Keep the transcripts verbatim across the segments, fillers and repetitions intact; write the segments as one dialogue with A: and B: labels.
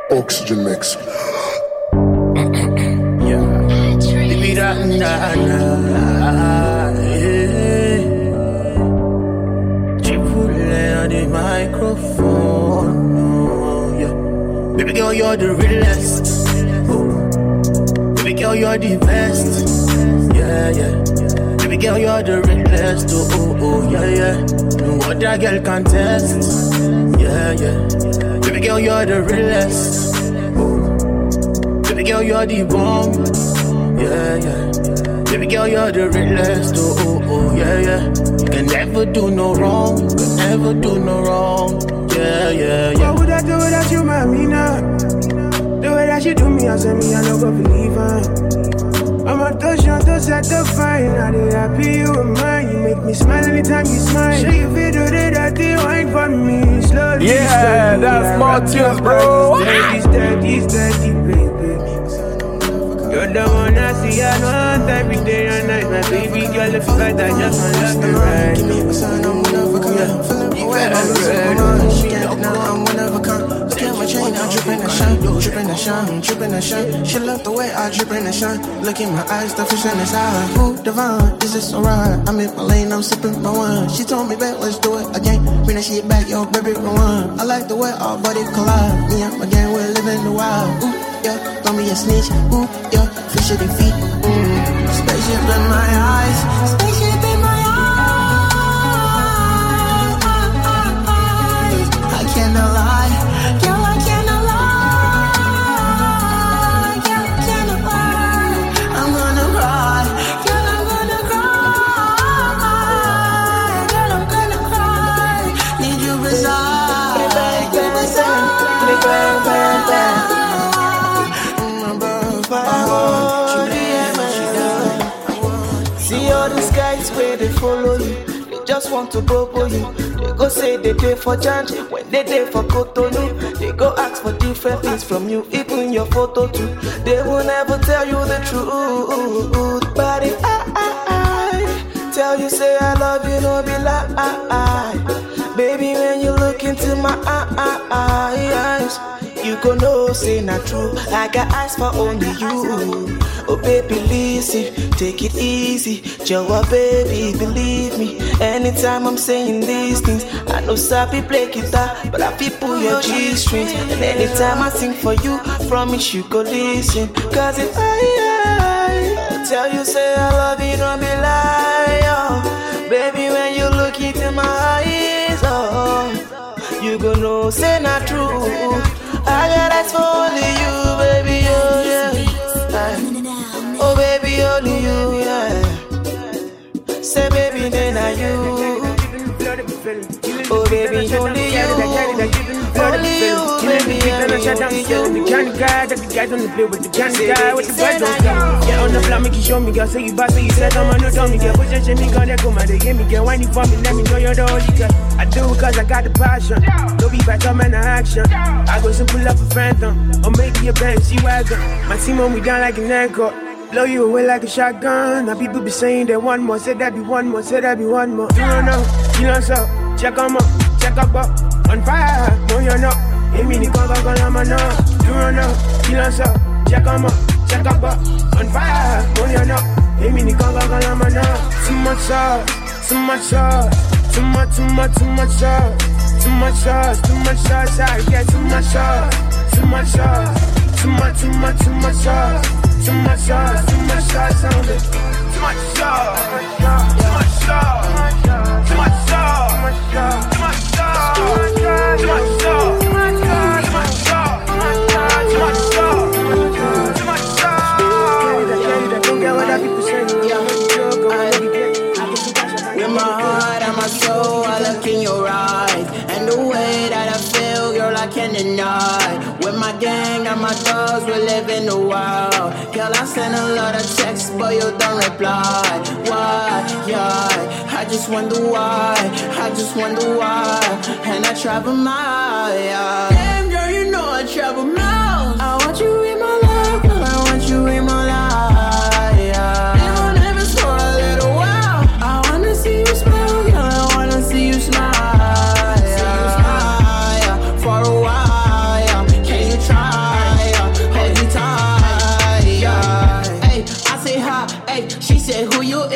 A: Oxygen mix.
B: Yeah. Baby, da, na, na, yeah. Triple on the microphone. Oh, yeah. Baby girl, you're the realest. Oh. Baby girl, you're the best. Yeah, yeah. Baby girl, you're the realest. Oh, oh, oh, yeah, yeah. No other girl can test. Yeah, yeah. Baby girl, you're the realest. Baby girl, you're the bomb. Yeah, yeah. Baby girl, you're the realest. Oh, oh, oh, yeah, yeah. You can never do no wrong. You can never do no wrong. Yeah, yeah, yeah.
C: What would I do without you, Mamina? The way that you do me, I said me, I don't go believe her. I'm a touch, I'm touch at the fire. Now they happy you were mine. You make me smile anytime you smile. Show you video that they wine for me. Slowly,
D: yeah, slowly, that's more tunes, bro.
C: Steady, steady, steady, baby. You're the one I see, I want every day and night. My baby girl, if you got that, just want love me right.
E: Give me my son, I'm one of a kind. Feeling away, I'm a she got it now, I'm one of a kind. Look at my chain, I drip in the shine, drip in the shine, drip in the shine. She love the way I drip in the shine. Look in my eyes, the fish in his eye. Ooh, divine, is this alright? I'm in my lane, I'm sipping my wine. She told me back, let's do it again. Bring that shit back, yo, baby, rewind. I like the way our body collide. Me and my gang, we're living the wild. Ooh, yeah, don't be a snitch. Ooh, yeah, fish at the feet. Mm. Spaceship in my eyes. Spaceship in my eyes. I cannot lie. Girl, I cannot lie. Girl, I cannot lie. I'm gonna cry. Girl, I'm gonna cry. Girl, I'm gonna cry. Need you beside. Need you beside.
F: See all these guys where they follow you, they just want to bobo you. They go say they day for Janji, when they day for Cotonou. They go ask for different things from you, even your photo too. They will never tell you the truth, but if I, I, I tell you say I love you, no be lie. Baby, when you look into my eyes, you gon' know say not true. I got eyes for only you. Oh baby, listen, take it easy. Joa baby, believe me. Anytime I'm saying these things, I know Sabi play guitar, but I feel pull your G-strings. And anytime I sing for you, promise you go listen. Cause if I, I, I tell you say I love you, don't be lie, oh. Baby, when you look into my eyes, oh, you gon' know say not true. I got eyes for only you, baby, oh yeah. Oh baby, only you, yeah. Say baby, then are you. Oh baby, only you. Only you, baby, only you.
C: The Johnny guy, that the guys on the play with the Johnny guy with the bad ones. Get on the floor, make you show me, girl. Say you boss, say you said I'm on the dummy, girl. Push that shit, me, girl, that go, man. They give me, girl. Whiny for me, let me know you're the only girl. I do it cause I got the passion. Don't be back up, man, action. I go simple up a phantom, or maybe a Benz, G-Wagon. My team on me down like an anchor. Blow you away like a shotgun. Now people be saying that one more, say that be one more, say that be one more. You don't know, you know so. Check 'em up, check up up. On fire, no you're not. Hey me ni konga konga mana. You don't know, you know so. Check 'em up, check up up. On fire, no you're not. Hey me ni konga konga mana. Too much sauce, too much sauce. Too much, too much, too much sauce. Too much sauce, too much sauce. I get too much sauce, too much sauce. Too much, too much, too much sauce. Too much sauce, too much sauce on it. Too much sauce, too much sauce, too much sauce, too much sauce, too much sauce, too much sauce, too much sauce, too much sauce, too much sauce, too much sauce. Don't get what that people say.
E: With my heart and my soul, I look in your eyes, and the way that I feel, girl, I can't deny. With my gang and my dogs, we live in the wild. Girl, I send a lot of texts, but you don't reply. Why? Yeah, I just wonder why. I just wonder why. And I travel miles. Yeah. Damn, girl, you know I travel miles. I want you in my life, girl, I want you in my life. Yeah. Even if it's for a little while, I wanna see you smile, girl, I wanna see you smile. Yeah. For a while, can you try?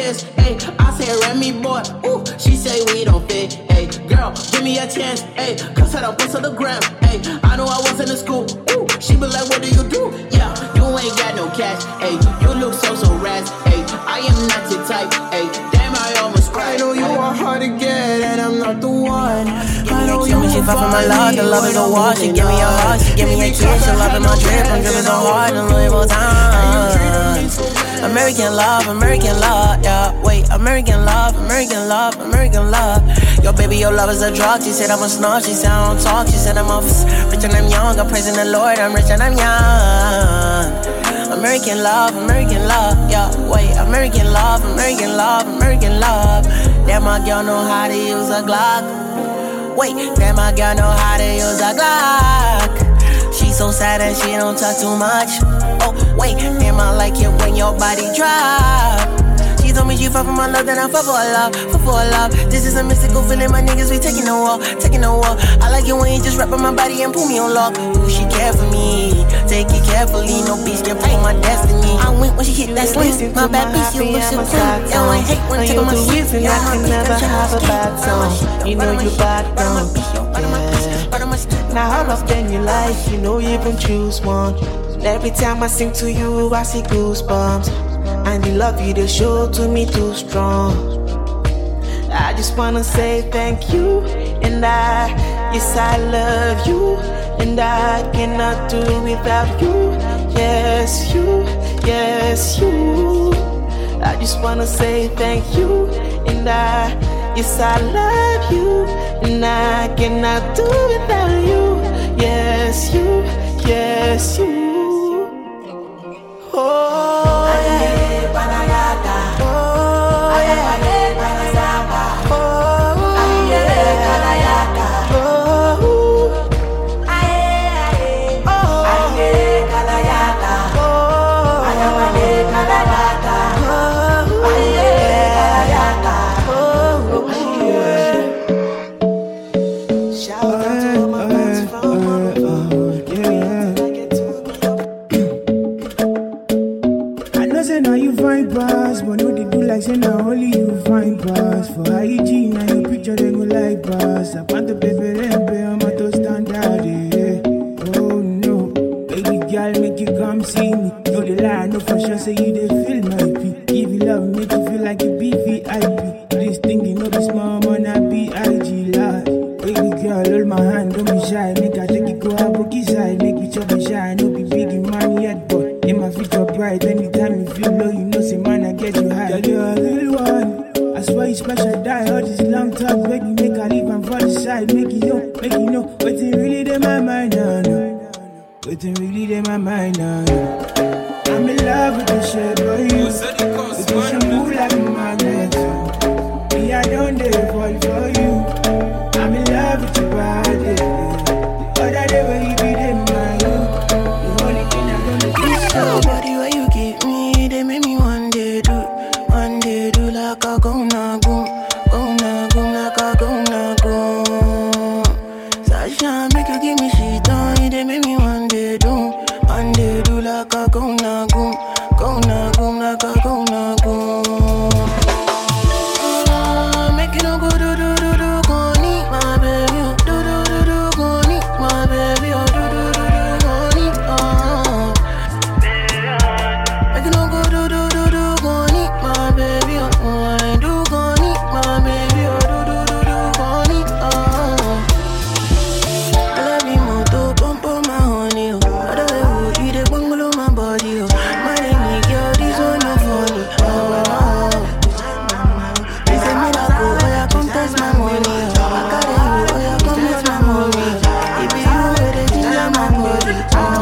E: kiss. Hey, I say Remy boy, ooh, she say we don't fit. Hey, girl, give me a chance. Hey, cause I don't post on the gram. Hey, I know I was in the school. Ooh, she be like, what do you do? Yeah, you ain't got no cash. Hey, you look so so razz. Hey, I am not your type. Hey, damn, I almost cried. I know you are hard to get, and I'm not the one. I know you.
A: She fought for my love, the love is a war. She give me a heart, she give me a kiss. She love in my drip, I'm dripping so hard in Louis Vuitton. American love, American love, yeah. Wait, American love, American love, American love. Yo, baby, your love is a drug. She said I'm a snob, she said I don't talk. She said I'm a rich and I'm young. I'm praising the Lord, I'm rich and I'm young. American love, American love, yeah. Wait, American love, American love, American love. That my girl know how to use a Glock. Wait, that my girl know how to use a Glock. She so sad and she don't talk too much. Oh, wait, damn, I like it when your body drop. She told me she fuck for my love, then I fuck for her love, fuck for her love. This is a mystical feeling, my niggas be taking a walk, taking a walk. I like it when you just rap on my body and put me on lock. Ooh, she care for me, take it carefully, no bitch can play my destiny. I went when she hit that sling, my bad bitch, you look so clean. Yo, I hate when take my shit,
F: I can never have a bad song. You know you bad, don't yeah. Now how often you like, you know you even choose one. And every time I sing to you, I see goosebumps. And the love you they show to me too strong. I just wanna say thank you. And I, yes I love you. And I cannot do without you. Yes you, yes you. I just wanna say thank you. And I, yes I love you. And I cannot do without you. Yes you, yes you. Oh yeah.
C: Say now only you find pass for I G. Now your picture they go like pass. I want the baby and pay on my to standard. Yeah. Oh no, baby girl make you come see me. No the lie, no for sure say you they feel my pee. Give you love, make you feel like you be V I P. This thing you know be small man I be I G lad. Baby girl hold my hand, don't be shy. Make I take you go a bookie side. Make me chop and shy. No be big in man yet, but in my future bright. Anytime you feel low, you know say man I get you high. Girl, you're a real one. I swear you special die. All this long talk, baby, make I leave and for the side. Make you know, make you know. Waiting really in my mind now, no. Waiting really in my mind now, no. I'm in love with the shape of you. Because you move like a magnet. Me, I don't dare fall for you. I'm in love with your body. Other day when you be in my room. The only thing I'm gonna do is
A: your body where you give me, they make me one day do, one day do like a go na go, go na go like a go na go. Sasha make you give me shit on, they make me one day do, one day do like a go na go, go na go like a go na go. Uh, make you no go do do do do go need my baby, do do do do go need my baby, oh do do do do go need oh. Make you no go do do do do go need my baby, oh I do go need my baby, oh do do do do go need oh. I love you more to pump on my honey, oh. I don't know you the bungalow my body, oh. My name is girl, this one no funny, oh. They say me like oh, oh yeah, come test my money, oh. I got you, oh yeah, come test my money. It be you with the ginger my body,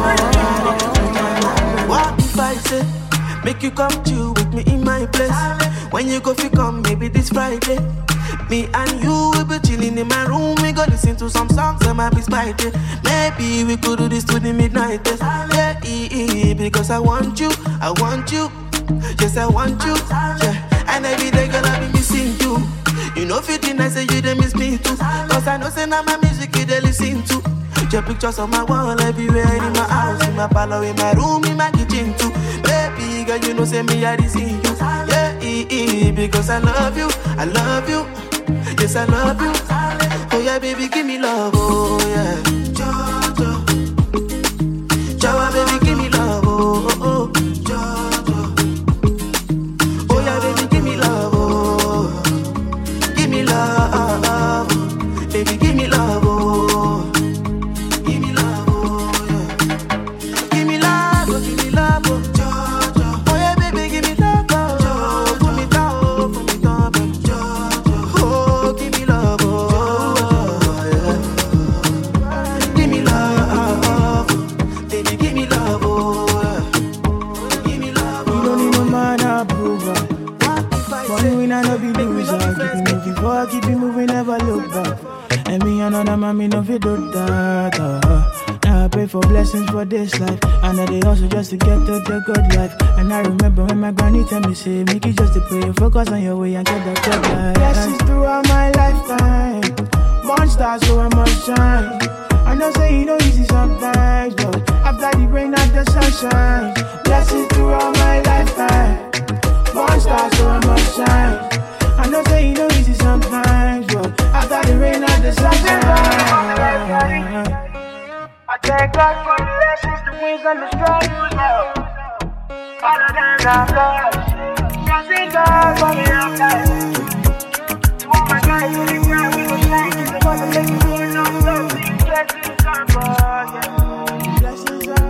A: oh.
F: What if I say, make you come chill with me in my place? When you go fi come, maybe this Friday. Me and you will be chilling in my room. We go listen to some songs that might be spicy. Maybe we could do this to the midnight test. Yeah, eh, eh, because I want you, I want you. Yes, I want you. Yeah, and every day gonna be missing you. You know, fifteen I say you they miss me too. Cause I know say now my music you they listen to. Your pictures on my wall everywhere in my house, in my parlor, in my room, in my kitchen too. Baby
B: girl, you know, say me, I see you. Yeah, e- e- because I love you, I love you. Yes, I love you. Oh, yeah, baby, give me love, oh, yeah. Jojo. Jawa, baby, give me love, oh, oh, oh. Jojo. Oh, yeah, baby, give me love, oh. Give me love. Baby, give me love, oh. Give me love, oh, yeah. Give me love, oh, give me love, oh. Jojo. Oh, yeah, baby, give me love, oh. Jojo. Put me down, oh, put me down, baby. Jojo. Oh, give me love, oh, yeah. Give me love, baby, give me love, oh, yeah. Give me love, oh.
C: You don't need no man approval. Money win and no be loser. Keep it moving forward, keep it moving, never look back. And me another man, me no fit do that. Uh, now I pray for blessings for this life, and now they also just to get to the good life. And I remember when my granny tell me, say, make it just to pray, focus on your way and get that good life. Blessings throughout my lifetime, monsters so I must shine. I know say you know easy sometimes, but after the rain, after the sunshine. Blessings throughout my lifetime, monsters so I must shine. I know say you know easy sometimes, but after the rain and the sunshine. I thank God for the lessons, the wins and the struggles. All of them are God. Trusting God for me outside. To all my guys who they cry, we go shine. They wanna make me do enough love. Blessings are God, yeah. Blessings are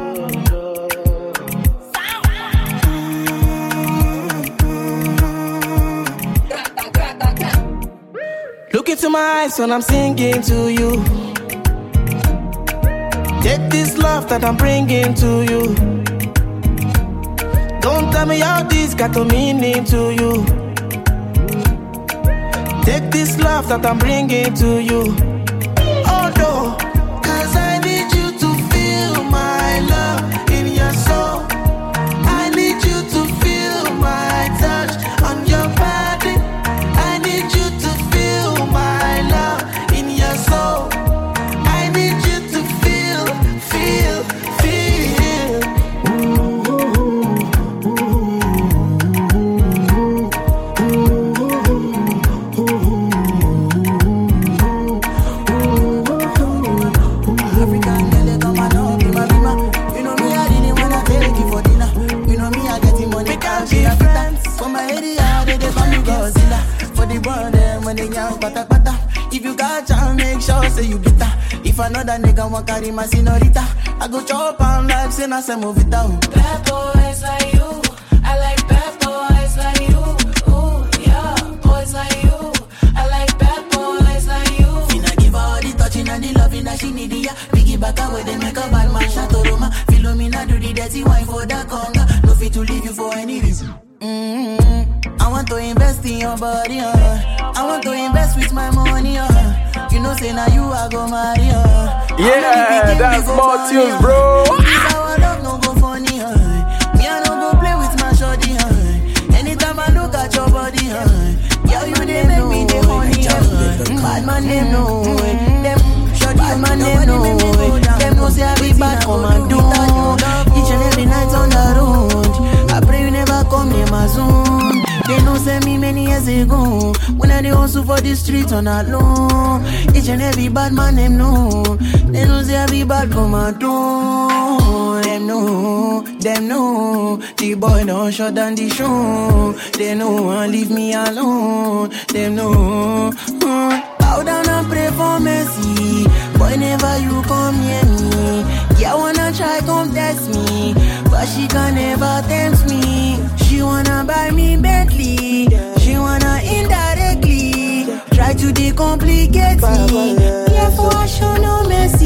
B: Look into my eyes when I'm singing to you. Take this love that I'm bringing to you. Don't tell me how this got a meaning to you. Take this love that I'm bringing to you. Oh no, cause I need you to feel my love in your soul. I need you to feel my touch on your body. I need you to feel my love in your soul. I need you to feel, feel, feel. Ooh, ooh, African girl, they come and hug me, my bima. You know me, I really wanna take you for dinner. You know me, I getting money, we can't be friends. For my area, they they call me Godzilla. For the brother, when they young, pata pata. If you got chance, make sure say you bitter. If another nigga want carry my senorita, I go chop on life, say na se move it down.
G: Bad boys like you, I like bad boys like you. Ooh, yeah, boys like you, I like bad boys like you.
B: Finna give her all the touching and the loving that she need, yeah. Piggy back away, they make a bad man shot Roma. Philomena do the dirty wine for the conga. No fit to leave you for any reason. Mm-hmm. I want to invest in your body, uh. I want to invest with my money, uh. You know, say now you are go marry, uh.
D: Yeah, that's more tunes, bro.
B: This our love no go funny, uh. Me I no go play with my shorty, uh. Anytime I look at your body, uh. Yo, you they make me the honey, uh. Bad man them know, them shorty bad man them know, them know say I be bad commando. Each and every night on the road, I pray you never come near my zone. They know say me many years ago, when I dey hustle for the streets on alone. Each and every bad man them know, they know say I be bad commando. Them know, them know, the boy don't shut down the show. They know and leave me alone. Them know. Uh, bow down and pray for mercy. Boy, never you come near me. Yeah, wanna try come test me, but she can never tempt me. She wanna buy me Bentley, she wanna indirectly try to decomplicate me. Therefore I show no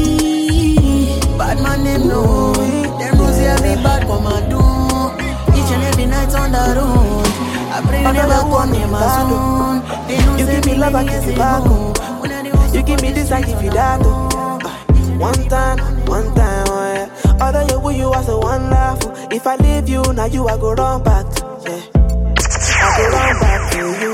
B: mercy. Bad man them know, them know say I be bad commando. Each and every night on the road, I pray you never come near my zone. They know
F: You give me love, I give you back. You give me this, I give you that. One time, one time, oh yeah. Other you will you as a one laugh. If I leave you, now you I go run back to, yeah. I go run back to you.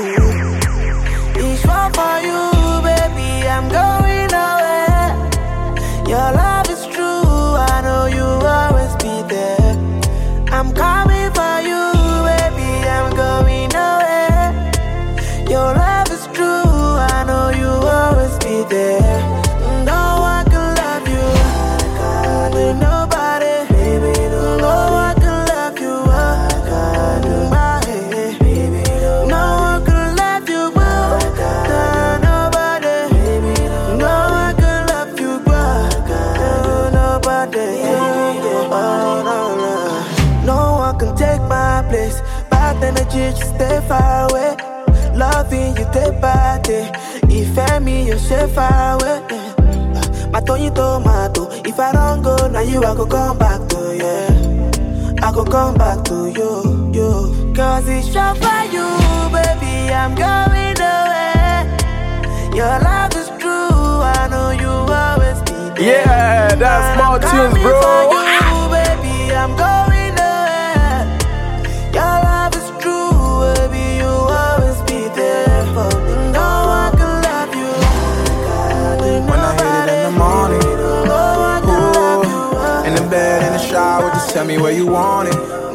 F: It's one for you, baby, I'm going away. Your love is true, I know you always be there. I'm coming for you. place. Bad energy, just stay far away. Loving you, take bad day. If I me, you stay far away. My Tony tomato. If I don't go, now you I go come back to yeah. I go come back to you, you. Cause it's just for you, baby. I'm going away. Your love is true. I know you always be there.
D: Yeah, that's more tunes, bro.
F: For you, baby. I'm going away. Your love is true, baby. You always be there for me. No one can love you.
H: When I hit it in the morning, ooh, in the bed, in the shower, just tell me where you want it.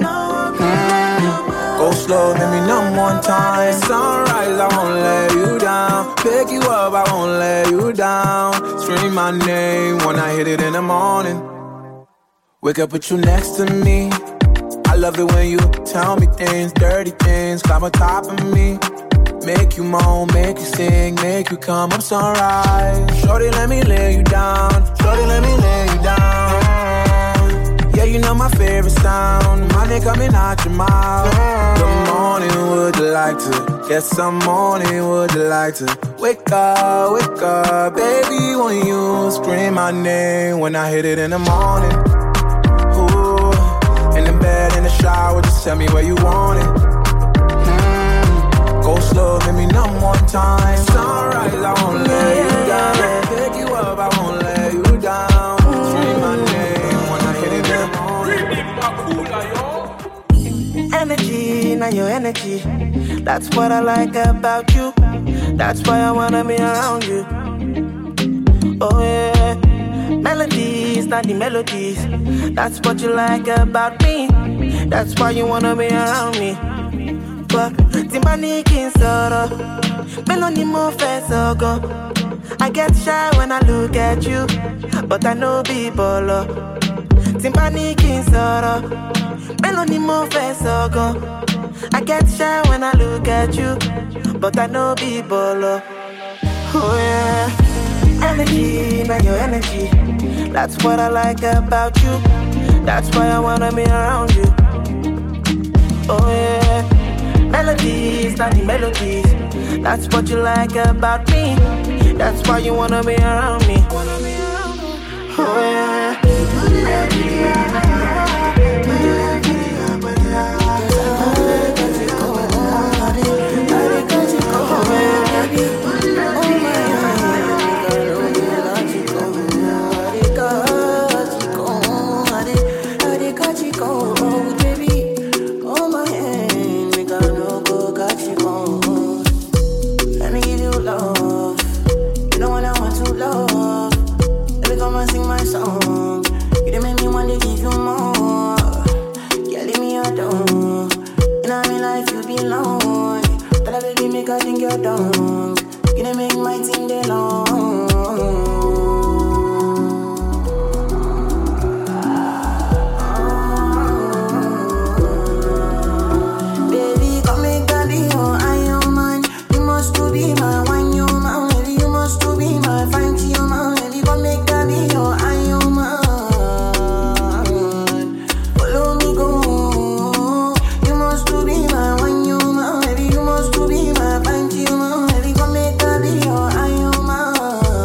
H: Mm. Go slow, let me numb one time. Sunrise, I won't let you down. Pick you up, I won't let you down. Scream my name when I hit it in the morning. Wake up with you next to me. I love it when you tell me things, dirty things, climb on top of me. Make you moan, make you sing, make you come up sunrise. Shorty, let me lay you down. Shorty, let me lay you down. Yeah, you know my favorite sound. Money coming out your mouth. Good morning, would you like to get some morning? Would you like to wake up, wake up, baby? When you scream my name when I hit it in the morning. Ooh, in the bed, in the shower, just tell me where you want it. Go slow, let me numb one time. Sunrise, I won't let you down. Pick you up, I won't let you down. Scream my name when I hit it in.
F: Energy, now your energy. That's what I like about you. That's why I wanna be around you. Oh yeah. Melodies, not the melodies. That's what you like about me. That's why you wanna be around me. Timbani kin soro, meloni mo feso go. I get shy when I look at you, but I know be bolo. Timbani kin soro, meloni mo feso go. I get shy when I look at you, but I know be bolo. Oh yeah, energy, now your energy. That's what I like about you. That's why I wanna be around you. Oh yeah. Melodies, not the melodies. That's what you like about me. That's why you wanna be around me. Oh yeah. I think you're dumb. Gonna make my team day long. Baby, come make that be your iron man. You must to be my wine, you man. Baby, you must to be my fine tea, man. Baby, come make that be your iron man. Follow me, go. You must to be my wine, you man. Baby, you must to be my fine tea, man. Baby, come make that be your iron man.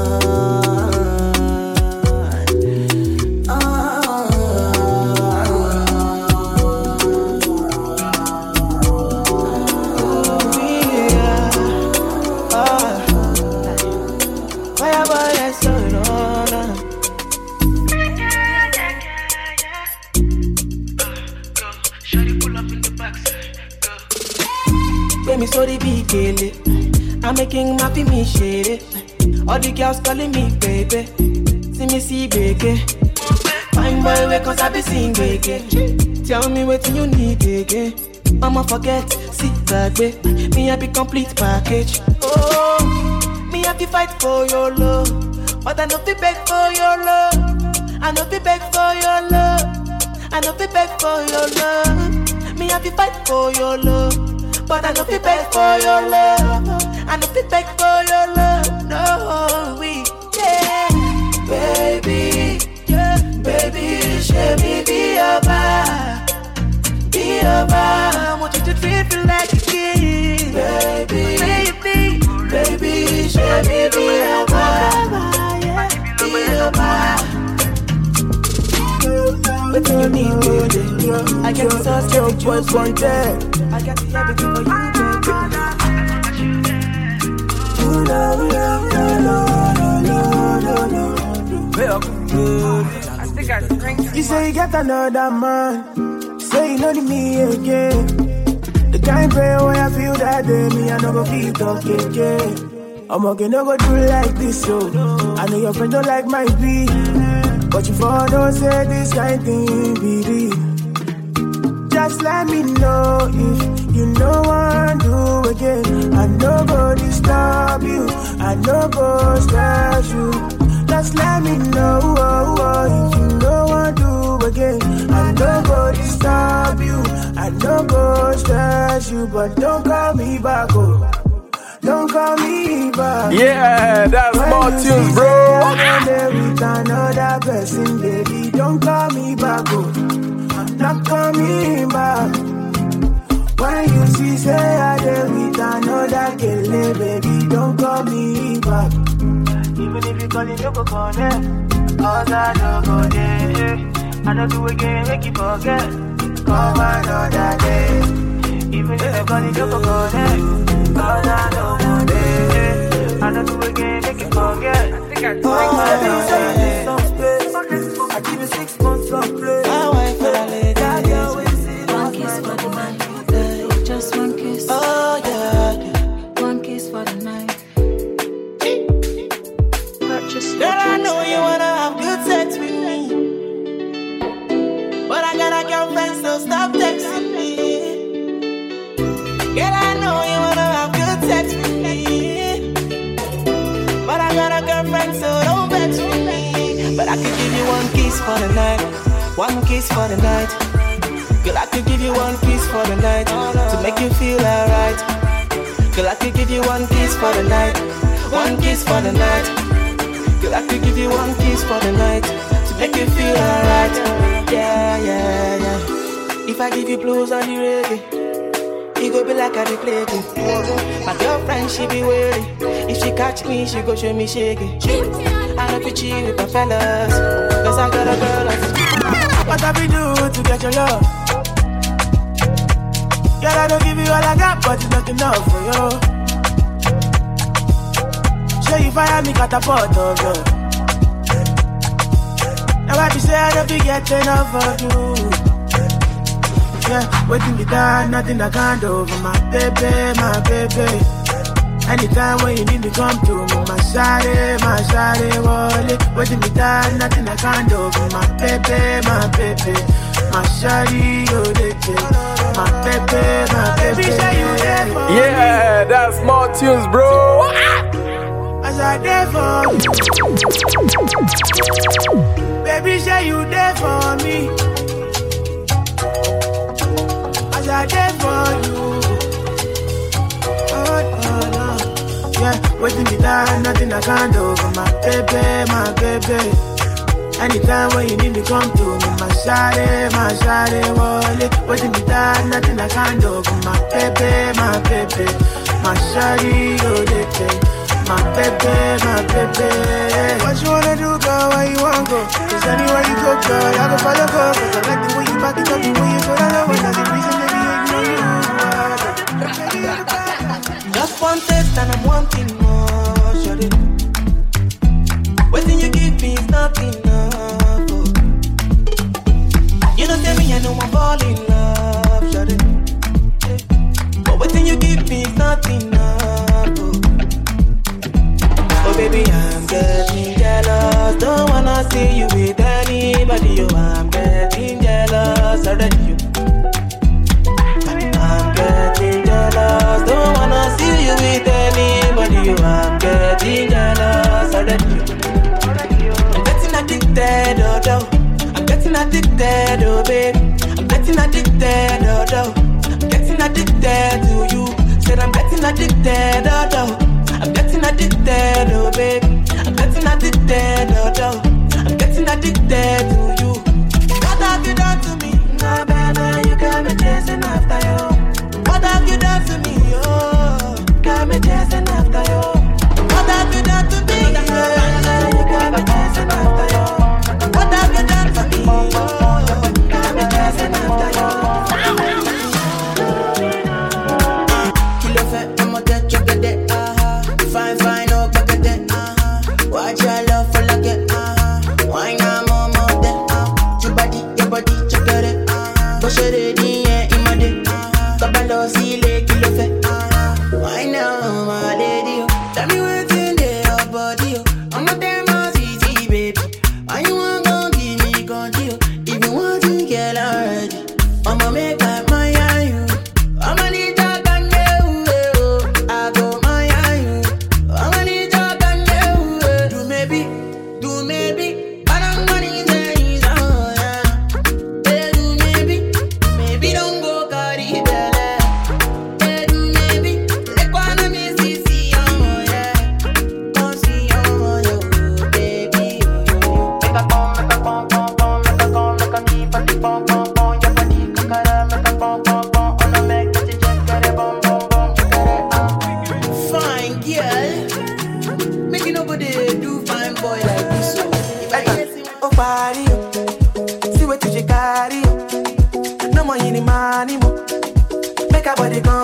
F: Me sorry be kele, I'm making my me shady. All the girls calling me baby. See me see baby. Fine boy wake cause I be sing baby. Tell me what you need again. I'ma forget, sit back baby. Me happy complete package. Oh, me happy fight for your love, but I know be beg for your love. I know be beg for your love. I know be beg for your love. Me happy fight for your love, but I know be beg for your love. I know be beg for your love. No, we, yeah. Baby, yeah. Baby, show me be your vibe. Be your vibe.
C: when you need me, baby. I got the sauce, got the juice, one day. I got the everything for you, baby. You say you got another man, say you know me again. The kind prayer where I feel that day, me I no go feel talking again. I'm okay, no go do like this, so I know your friend don't like my beat, but you for don't say this kind thing be real. Just let me know if you know what do again. I no go disturb you, I no go stress you. Just let me know oh, oh, if you know what do again. I no go disturb you, I no go stress you, but don't call me back, oh. Don't call me back.
D: Yeah, that's more tunes, bro.
C: I'm there with another person, baby. Don't call me back, oh. I'm not coming back. When you see say I'm there with another girl, baby, don't call me back. Even if you call it, you go call it. Cause I don't go there. I don't do again, make you forget. Come another day. Even if you call it, you go call it. Cause I don't want it. I don't do again, make you forget. I think I told you some space. I give you six months of play. I wait for the lady.
G: One kiss for the night. Just one kiss.
C: Oh yeah.
G: One kiss for the night.
C: Girl, I know you wanna have good sex with me, but I got a girlfriend, so stop texting me. Girl, I know you wanna have good sex with me, but I got a girlfriend, so don't vex with me. But I could give you one kiss for the night, one kiss for the night. Girl, I could give you one kiss for the night to make you feel alright. Girl, I could give you one kiss for the night, one kiss for the night. Girl, I could give you one kiss for the night to make you feel alright. Yeah, yeah, yeah. If I give you blues on the reggae, it go be like I dey play it. My girlfriend, she be waiting. If she catch me, she go show me shaky. I don't be cheat with my fellas, cause I got a girl that's what have we do to get your love? Girl, I don't give you all I got, but it's not enough for you. Say you fire me catapult of you. Now I be say I don't be getting enough of you. Yeah, waiting me down, nothing I can't do for my baby, my baby. Anytime when you need me, come to me, my shawty, my shawty, wallet. Waiting me down, nothing I can't do for my baby, my baby. My shawty, oh, they my baby, my baby.
D: Yeah, that's more tunes, bro.
C: As I there for you, baby, say you there for me. As I there for you, oh no no, yeah, waiting me down, nothing I can't do for my baby, my baby. Anytime when you need me, come to me, my shawty, my shawty, wallet. Waiting me down, nothing I can't do for my baby, my baby. My shawty, oh they my baby, my baby. What you wanna do, girl? Where you wanna go? Cause anywhere you go, girl, I go follow, girl. Cause I like the way you back it up, the way you put it on. That's the reason that you just one taste and I'm wanting more, shawty. Waiting you give me is not enough, oh. You don't tell me I know I'm falling in love, shawty. But waiting you give me is not enough, oh. Oh baby, I'm getting jealous. Don't wanna see you with anybody. Oh, I'm getting jealous already. You. I'm getting jealous. Don't wanna see you with anybody. Oh, I'm getting jealous already. You. I'm getting addicted, oh, oh. I'm getting addicted, oh baby. I'm getting addicted, oh, oh. I'm getting addicted to you. Said I'm getting addicted, oh, oh. I'm getting addicted, oh baby. I'm getting addicted, oh, oh. I'm getting addicted to you. What have you done to me? Nah, baby, you got me chasing after you. What have you done to me? Oh, got me chasing after you. What have you done to me? Yeah, you got me chasing after you. What have you done to me? Oh,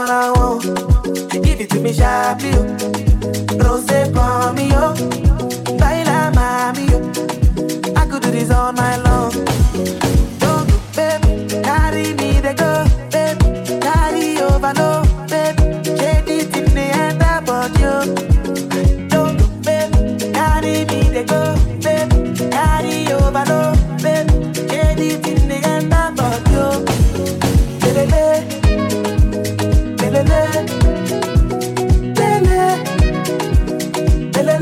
F: one I want. Give it to me sharply, yo. Rose for me, yo. Baila mami, yo. I could do this all night long. Don't go, baby. Carry me, they go, baby. Carry over, no, baby. Shade it in the end about you. Don't go, baby. Carry me, they go, baby. Carry over, no, baby. Shade it in the end about you. Lele, lele, lele,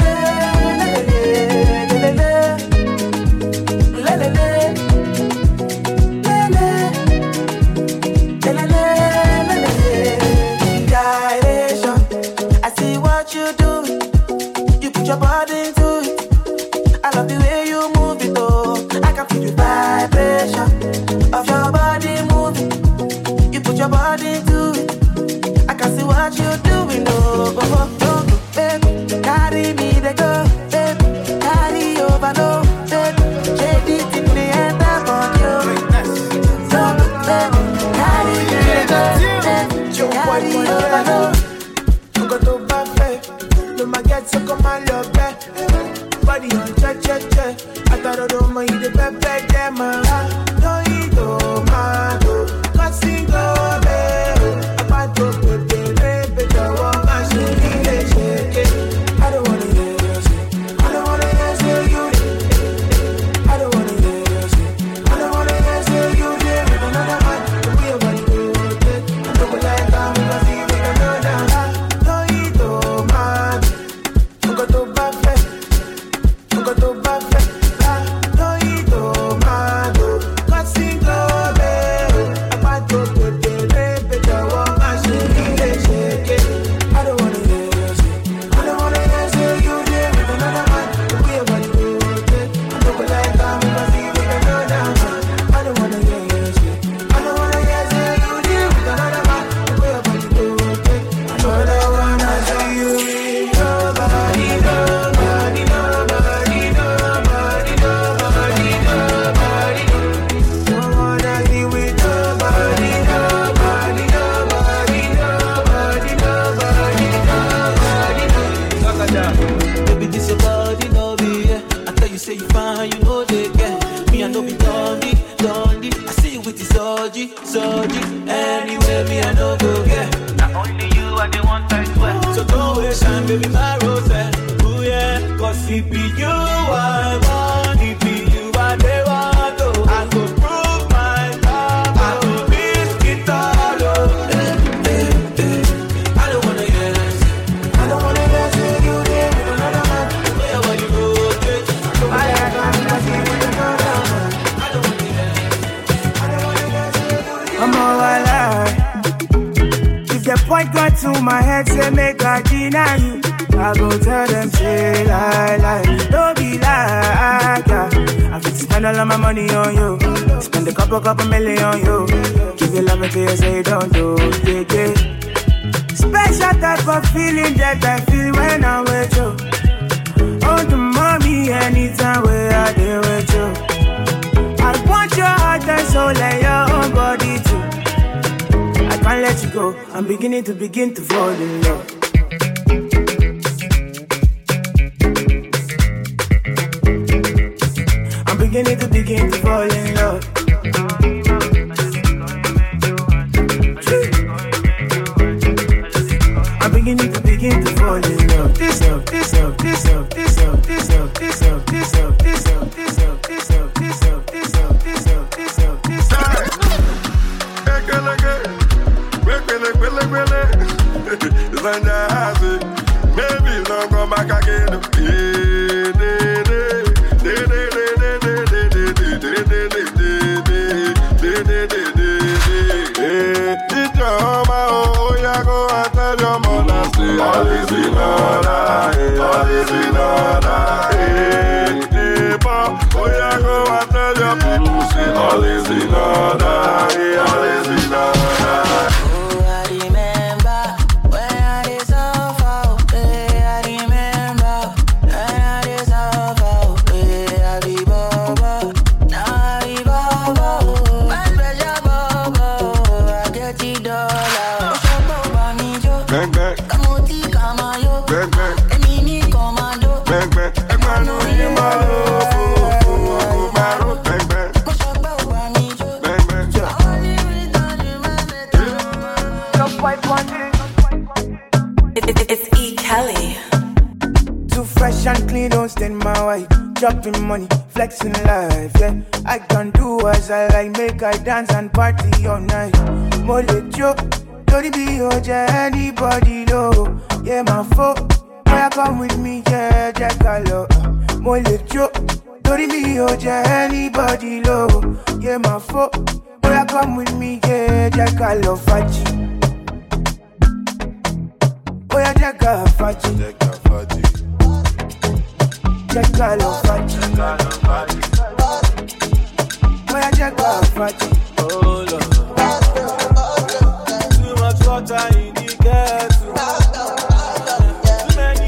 F: your body into it. I love the way you move it, oh. I can feel the vibration of your body moving. You put your body into it. I can see what you're doing, oh. Oh, oh, oh, baby, carry me, they go, baby, carry over, no, baby, shade it in the end about you. So, baby, carry me, they go, baby, carry over, no. I'm gonna buffet, no my get so come on, love back. Body on che che che. I thought I don't mind the pepe dem. No eat tomato, cutting go babe. About to put the baby the one I should be the shake. I don't wanna hear you say, I don't wanna hear say you. I don't wanna hear you say, I don't wanna hear say you. With another man, we are one to take. I don't like I'm gonna see we don't know that. No eat tomato, I'm gonna buffet. I'm gonna buffet. No eat tomato, cutting go babe. About to put the baby the one I should be the shake. I don't wanna hear you say, I don't wanna hear say you there with another man. We are one to take. I don't like I'm gonna see we don't know that. I don't wanna hear you say, I don't wanna hear say you there with another man. We are one to take. I don't wanna see you with nobody, nobody, nobody, nobody, nobody, nobody. Don't wanna see with nobody, nobody, nobody, nobody, nobody, nobody. Baby, this your body, no be yeah. I tell you, say you fine, you know they get me. I know be dundee, dundee. I see you with this orgy, surgy. Anyway, me I know go get. Not only you, I the one I swear. So don't waste time, baby, my rose. Ooh yeah, cause it be you I want, it be you I they want to. I go prove my love, I go risk it all. Oh. Eh, eh, eh. I don't wanna hear it. I don't wanna hear say you there with another man. Wherever you go, okay. I don't wanna see with another man. I don't wanna hear it. I don't wanna hear say you there.
C: I'm all alive. If the point got to my head, say make I deny you. I go tell them, say lie, lie. Don't be like, yeah. I fit spend all of my money on you. Spend a couple, couple million on you. Give you love until you say don't do, yeah, yeah. Special type of feeling that I feel when I'm with you. Oh, the mommy, anytime where I deal with you. I want your heart and soul and your own body too. I can't let you go. I'm beginning to begin to fall in love. I'm beginning to begin to fall in love. I'm beginning to begin to fall in love. This love, this love, this love, this love, this love, this love, this love, this love, this love, this love, this love, this love, this love, this love, this love.
I: Maybe don't come back again. All is in order, all is in order. Hey, hey, Bob, oh yeah, go and tell your people, say all is in order, hey, all is in order.
A: Oh, I remember when I did so far away. I remember when I did so far away. I be Bobo, now I be Bobo. My special Bobo, I get the dollar.
C: then my wife, chopping money, flexing life, yeah. I can do as I like, make I dance and party all night. Mole Joe, don't be oja anybody low. Yeah, my folk, boy, come with me, yeah, jackalo. Mole Joe, don't be oja anybody low. Yeah, my folk, boy, come with me, yeah, jackalo, faji. Boy, jacka, faji. Jacka, faji. Jackalo, faji. Boy, jacka, faji. Oh, Lord. Too much water in the kettle. Too many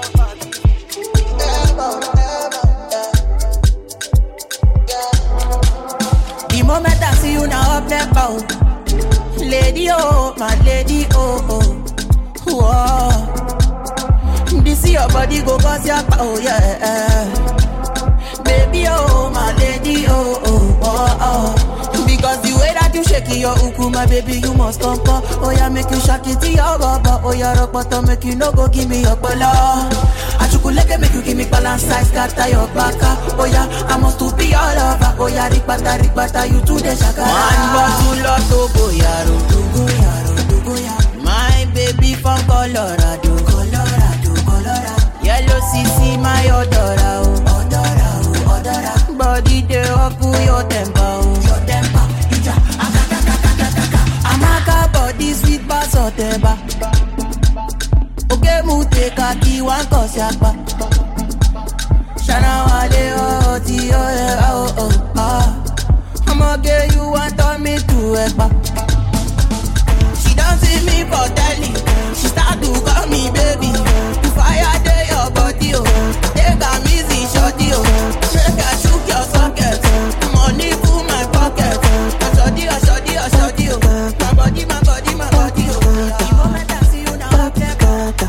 A: The moment I see you now up there, bow. Lady, oh, my lady, oh, oh. Whoa. This your body go cause your power, yeah. Baby, oh, my lady, oh, oh, oh, oh. Because the way that you shake your uku, my baby, you must come for. Oh, yeah, make you shake it to your baba. Oh, yeah, rock bottom, make you no go give me your bala. I chukuleke, make you give me balance size, scatter your baka. Oh, yeah, I must to be all over. Oh, yeah, rikbata, rikbata, you to the shaka. One bottle of Togo, yaro, Togo, yaro, Togo, yaro. My baby from Colorado, Colorado, Colorado. Yellow C C, my odora, oh, odora, oh, odora. Body de oku your temper, oh, your temper. Ija, akaka, kaka, kaka. Amaka body sweet bass or temper. Okay, mute kaki one cause yakba. Shana wale oh, ti oh, yeah, oh, oh, ah. I'ma get you want on me to ekba. Don't see me for telly. She start to call me baby. To fire day your body, oh. Take a easy shorty, oh. Make her shook your socket. Money full my pocket. I shorty, I shorty, I shorty, oh. My body, my body, my body, oh. The moment I see you now, I'm there.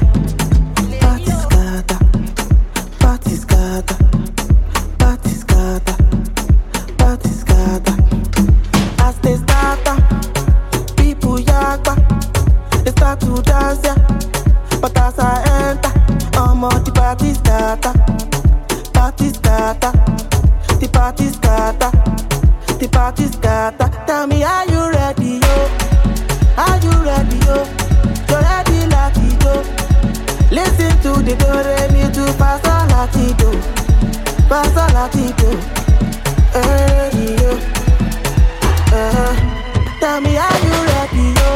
A: Party scatter, party scatter, party scatter. As they start, people yakba. They start to dance, yeah. But as I enter, I'm on the party starter. Party starter. The party starter. The party starter. Tell me, are you ready, yo? Are you ready, yo? You're ready, Latido. Listen to the do, re, mi, to pass a Latido. Pass a Latido. Hey, yo. Uh-huh. Tell me, are you ready, yo?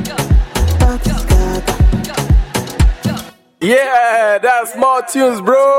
D: Yeah, that's more tunes, bro.